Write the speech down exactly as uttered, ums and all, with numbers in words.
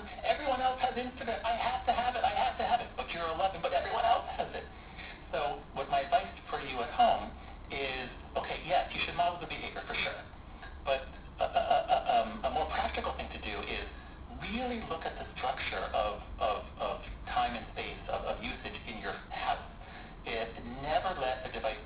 Everyone else has Instagram. I have to have it. I have to have it. But you're eleven, but everyone else has it. So what my advice for you at home is, okay, yes, you should model the behavior for sure. But a, a, a, um, a more practical thing to do is really look at the structure of, of, of time and space, of, of usage in your house. It, never let a device